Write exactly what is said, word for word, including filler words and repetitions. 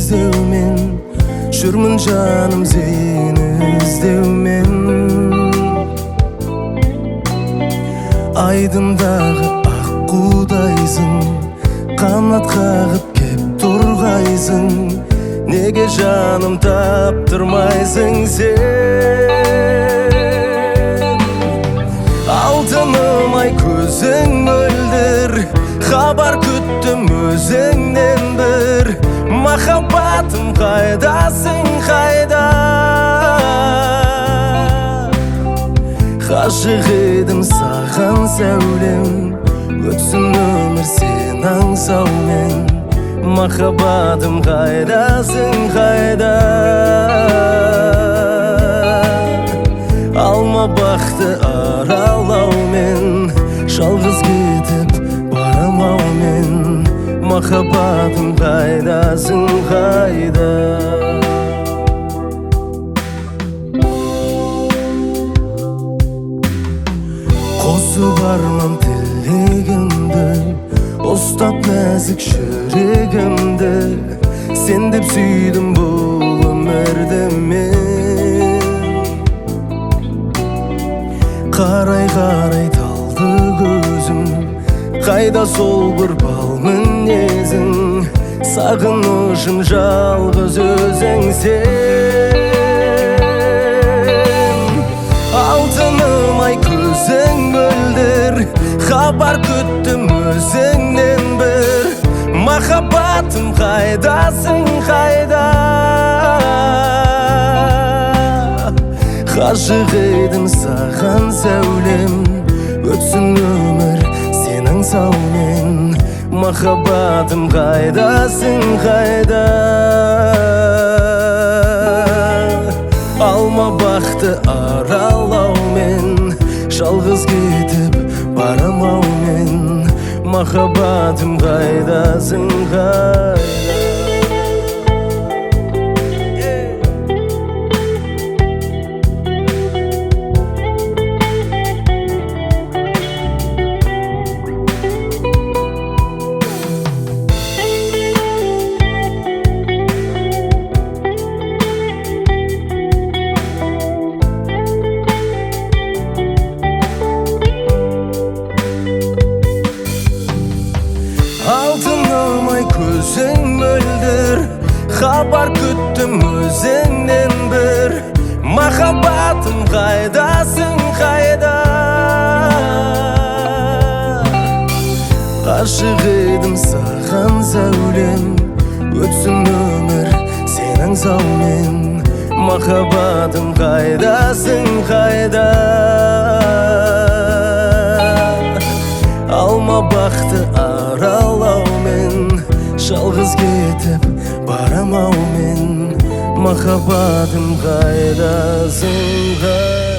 іздеумен, жүрмін жаным сені іздеумен. Айдындағы ақ қудайсың, қанат қағып кеп тұрғайсың, неге жаным таптырмайсың сен? Алтыным ай көзің мөлдір, хабар күттім өзіңнен бір. Махаббатым қайдасың қайда? Ғашық едім саған сәулем, өтсін өмір сен аңсаумен. Махаббатым қайдасың қайда? Алма бақты аралаумен, жалғыз кетіп барамаумен. Махаббатым қайдасың қайда? Қосып арман тілегімді, ұстап нәзік жүрегімді. Сен деп сүйдім бұл өмірді мен. Қарай-қарай талды көзім, қайда сол бір бал мінезің? Сағынышым жалғыз өзің сен. Алтыным ай көзің мөлдір, хабар күттім өзіңнен бір. Махаббатым қайдасың қайда? Ғашық едім саған сәулем, өтсін өмір сен аңсаумен. Махаббатым қайдасың қайда? Алма бақты аралаумен, жалғыз кетіп барамаумен. Махаббатым қайдасың қайда? Алтыным ай көзің мөлдір, хабар күттім өзіңнен бір. Махаббатым қайдасың қайда? Ғашық едім саған сәулем, өтсін өмір сен аңсаумен. Махаббатым қайдасың қайда? Алма бақты аралаумен, жалғыз кетіп барамаумен. Махаббатым қайдасың қайда?